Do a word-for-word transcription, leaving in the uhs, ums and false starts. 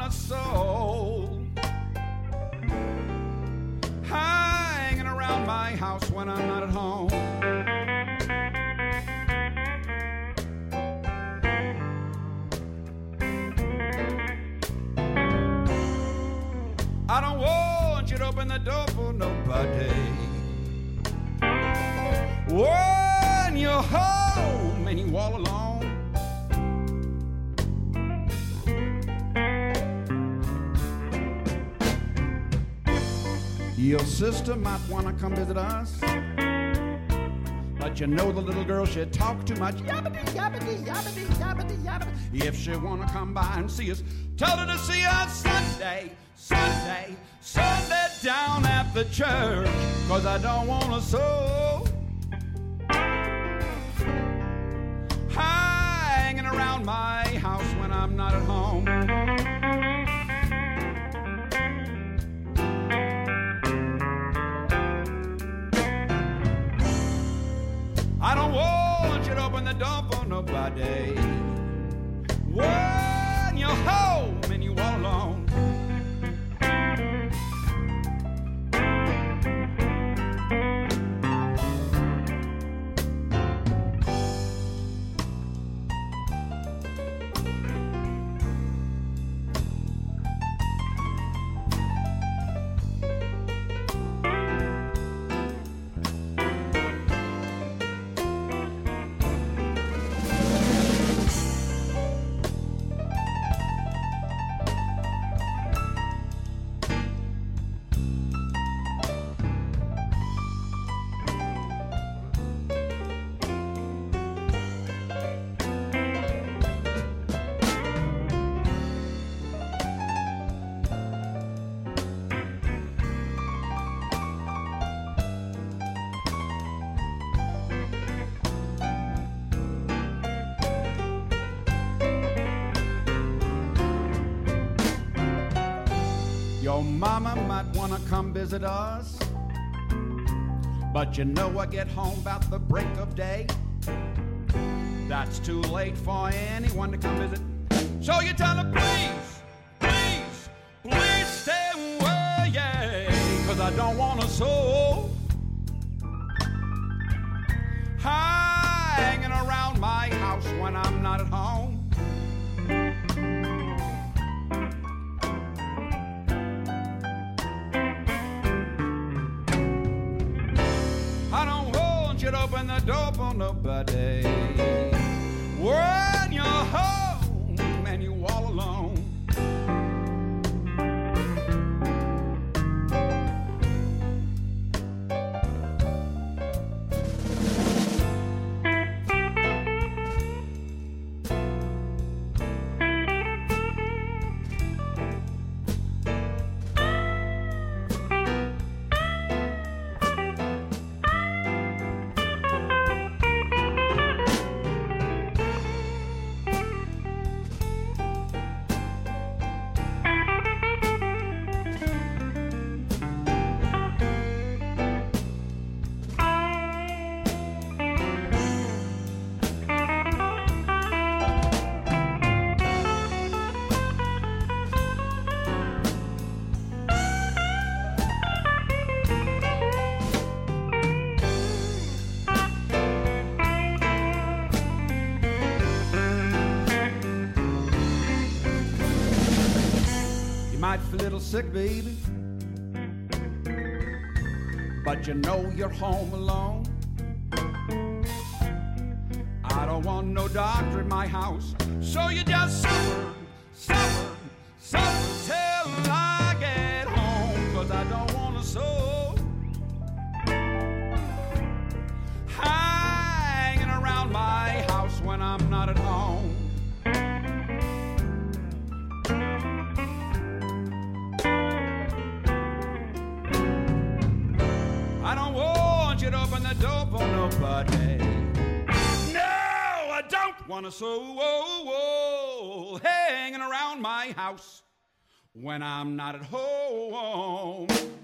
want a soul hanging around my house when I'm not at home. I don't want you to open the door for nobody when you're home and you all alone. Your sister might want to come visit us, but you know the little girl, she talk too much. Yabbity, yabbity, yabbity, yabbity, yabbity. If she want to come by and see us, tell her to see us Sunday, Sunday, Sunday down at the church, 'cause I don't want a soul hanging around my house when I'm not at home. I don't want you to open the door for nobody when you're home and you all alone. Your mama might want to come visit us, but you know I get home about the break of day. That's too late for anyone to come visit. So you tell her, please, please, please stay away, yeah, 'cause I don't want a soul hanging around my house when I'm not at home. I don't want you to open the door for nobody when you're home and you all alone. Might feel a little sick, baby, but you know you're home alone. I don't want no doctor in my house, so you just suffer, suffer, suffer till I get home, 'cause I don't want a soul hanging around my house when I'm not at home. I don't want you to open the door for nobody. No, I don't want a soul hanging around my house when I'm not at home.